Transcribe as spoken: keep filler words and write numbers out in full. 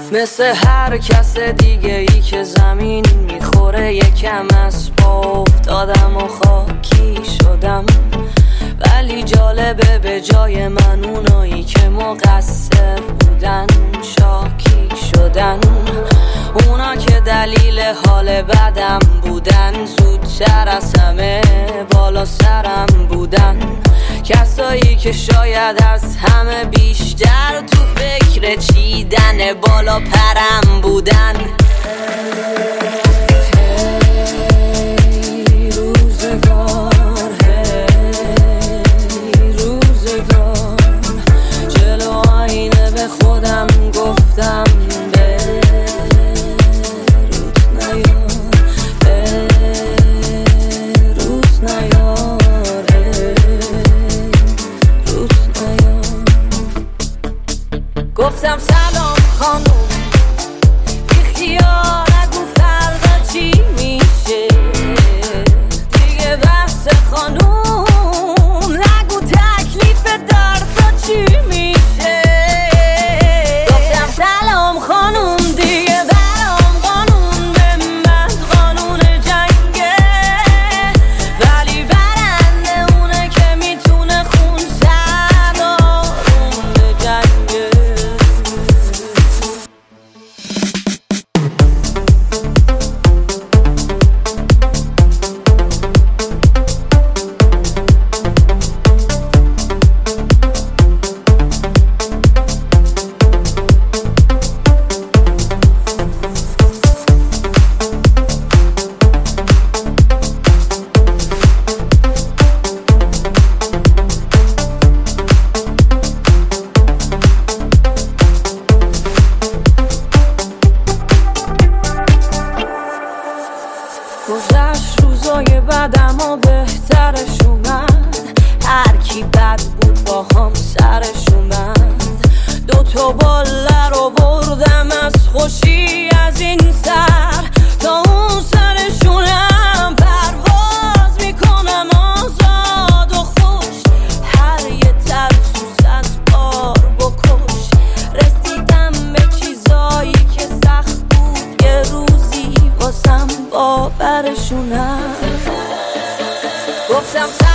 مثل هر کس دیگه ای که زمین میخوره یکم از پا افتادم و خاکی شدم، ولی جالبه به جای من اونایی که مقصر بودن شاکی شدن. اونا که دلیل حال بدم بودن زودتر از همه بالا سرم بودن، کسایی که شاید از همه بیشتر تو فکر چیدن بالا پرم بودن. هی روزگار، هی روزگار، جلو آینه به خودم گفتم گفتم سلام خانوم، بیخیال نگو فردا چی میشه دیگه، بحث خانوم نگو تکلیف دردا چی میشه. گفتم سلام خانوم دیگه برام قانون به من قانون جنگه، ولی برنده اونه که میتونه خون سر آروم به جنگه. گذشت روزای بدم و بهترش اومد، هر کی بد بود با هم سرش اومد. دو تا باله رو بردم از خوشی از این سر تا اون سرشونم، پرواز میکنم آزاد و خوش، هر یه ترسو صد بار بکش. رسیدم به چیزایی که سخت بود یه روزی واسم باورشونم. گفتم